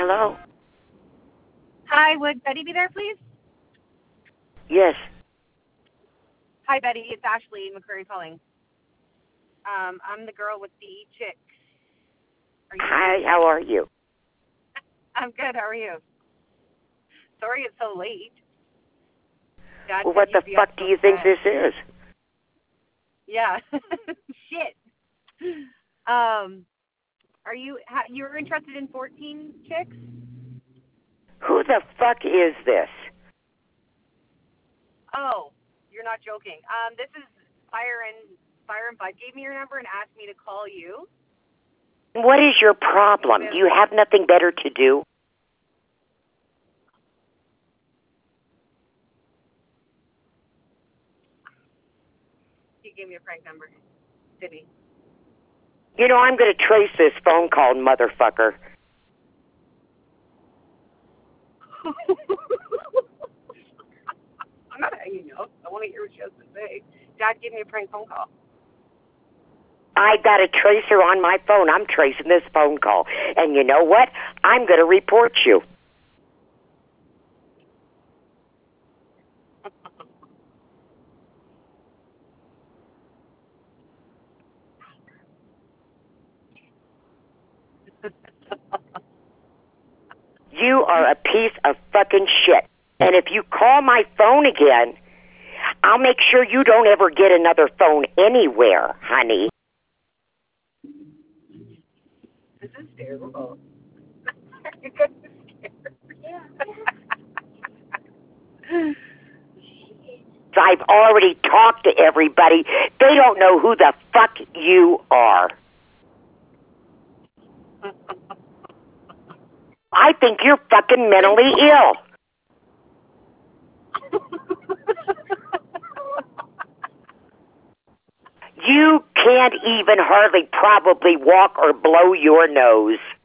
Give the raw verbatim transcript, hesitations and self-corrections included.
Hello? Hi, would Betty be there, please? Yes. Hi, Betty. It's Ashley McCurry calling. Um, I'm the girl with the chicks. Are you? Hi, how are you? I'm good. How are you? Sorry it's so late. Dad Well, said what the you'd be up fuck do so you think fast. this is? Yeah. Shit. Um, are you? Ha, you're interested in fourteen chicks? Who the fuck is this? Oh, you're not joking. Um, this is Fire and Fire and Bud gave me your number and asked me to call you. What is your problem? Do you have nothing better to do? He gave me a prank number. Did he? You know, I'm going to trace this phone call, motherfucker. I'm not hanging up. I want to hear what she has to say. Dad gave me a prank phone call. I got a tracer on my phone. I'm tracing this phone call. And you know what? I'm going to report you. You are a piece of fucking shit. And if you call my phone again, I'll make sure you don't ever get another phone anywhere, honey. This is terrible. I've already talked to everybody. They don't know who the fuck you are. I think you're fucking mentally ill. You can't even hardly probably walk or blow your nose.